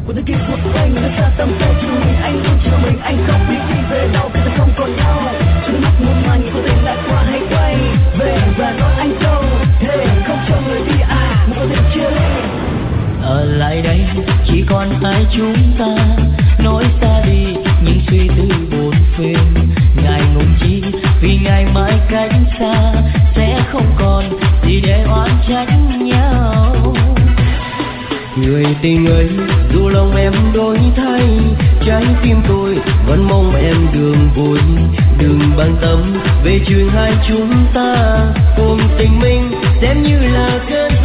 của thế kỷ của anh người xa tầm tay cho mình anh luôn chờ mình anh không biết đi về đâu vì ta không còn nhau trong mắt muôn màn có thể lại qua hay quay về và nói anh câu hey, không cho người đi mà có thể chia ly ở lại đây chỉ còn hai chúng ta nói xa đi những suy tư buồn phiền ngài ngùng chi vì ngày mai cách xa sẽ không còn gì để oán trách nhau. Người tình ơi dù lòng em đổi thay trái tim tôi vẫn mong em đường vui đừng bận tâm về chuyện hai chúng ta cùng tình mình xem như là cơn